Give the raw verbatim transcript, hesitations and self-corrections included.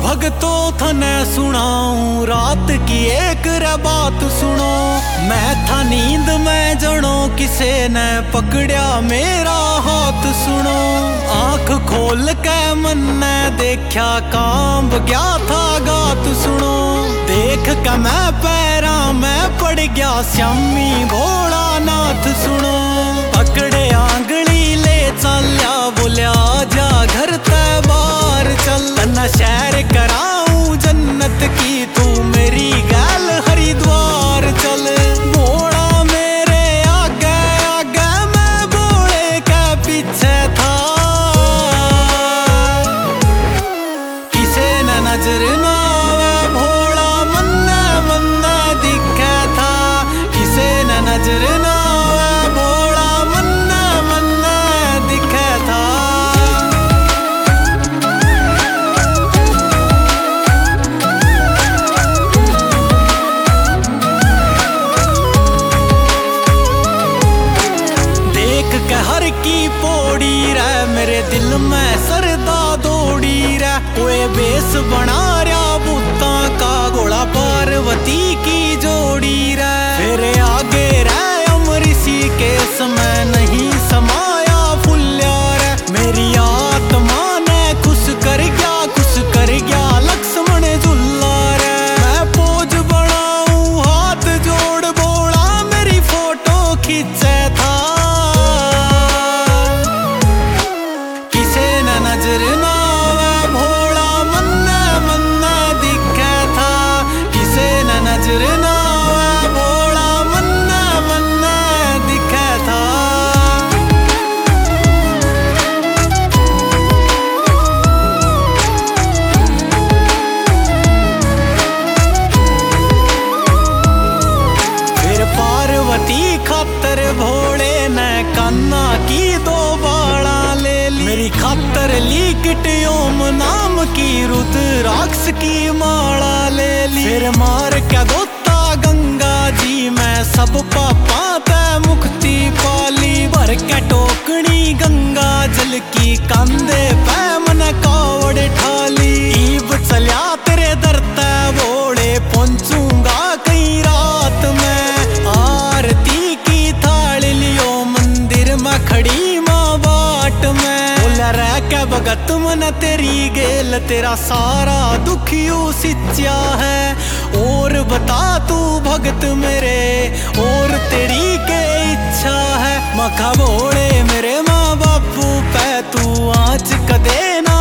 भगतों थने सुनाऊं रात की एक रे बात सुनो। मैं था नींद में जनो किसे ने पकड़या मेरा हाथ सुनो। आंख खोल के मन ने देखा काम गया था गात सुनो। देख के मैं पैरा में पड़ गया श्यामी भोलानाथ सुनो। पकड़े आंगली ले चल्या बोल्या जा घर ते बाहर चल। तन्ना शहर कराऊं जन्नत की तू मेरी गाल हरिद्वार चल। भोला मेरे आगे आगे मैं भोले के पीछे था। किसे न नजर ना आवे भोला मन्ना मन्ना दिखे था। किसे न नजर ना आवे भोला मन्ना मन्ना दिखे था। कहर की पौड़ी रे मेरे दिल में सरदा दौड़ी रे। कोई बेस बना रहा बूता का घोड़ा पार्वती की जोड़ी रे। फिर आगे रे अमृषि के समय नहीं समाया फुल्या रे। मेरी आत्मा ने खुश कर गया खुश कर गया लक्ष्मण झुल्ला रे। मैं पोज बनाऊं हाथ जोड़ बोला मेरी फोटो खींचे था। नजर ना आवे भोला मन्ना मन्ना दिखे था। किसे न नजर ना आवे भोला मन्ना मन्ना दिखे था। फिर पार्वती खातर भोले ने कान्हा की दो बाला ले ली। मेरी खातर ली किटयोम नाम की रुद्राक्ष की माला ले ली। फिर मार के धोता गंगा जी में सब पापा ते मुक्ति पाली। भर के टोकनी गंगा जल की कांधे पे मन कावड़ ठाली। ईब चल्या तेरे दर ते भोले पहुंचूंगा कई रात में। आरती की थाल लियो मंदिर में खड़ी माँ बाट में। रह के भगत मन तेरी गेल तेरा सारा दुख यू सिंचा है। और बता तू भगत मेरे और तेरी के इच्छा है। मखा भोले मेरे माँ बापू पे तू आँच कदे ना